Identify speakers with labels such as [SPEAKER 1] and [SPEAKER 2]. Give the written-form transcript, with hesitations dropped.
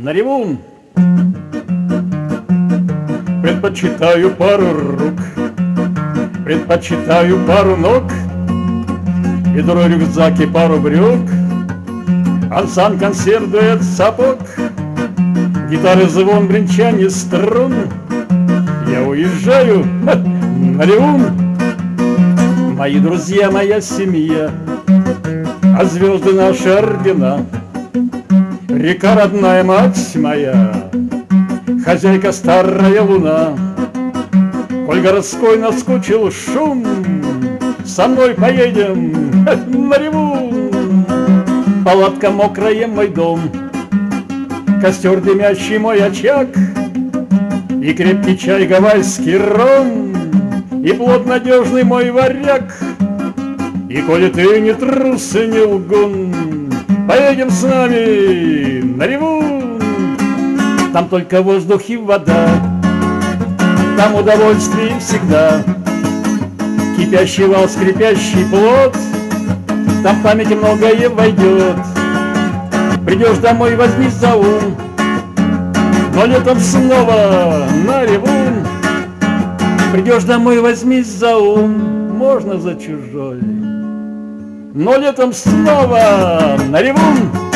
[SPEAKER 1] на ревун. Предпочитаю пару рук, предпочитаю пару ног, ведро, рюкзак и пару брюк, ансан, консерв, дуэт, сапог, гитары, звон, бренчанье струн. Я уезжаю на ревун. Мои друзья, моя семья, а звезды наши ордена. Река родная, мать моя, хозяйка старая луна. Коль городской наскучил шум, со мной поедем на ревун. Палатка мокрая, мой дом, костер дымящий, мой очаг, и крепкий чай, гавайский ром, и плод надежный мой варяг. И коли ты не трус и не лгун, поедем с нами на ревун. Там только воздух и вода, там удовольствие всегда. Кипящий вал, скрипящий плот, там памяти многое войдет. Придешь домой, возьми за ум, но летом снова на ревун. Придешь домой, возьми за ум, можно за чужой, но летом снова на ревун.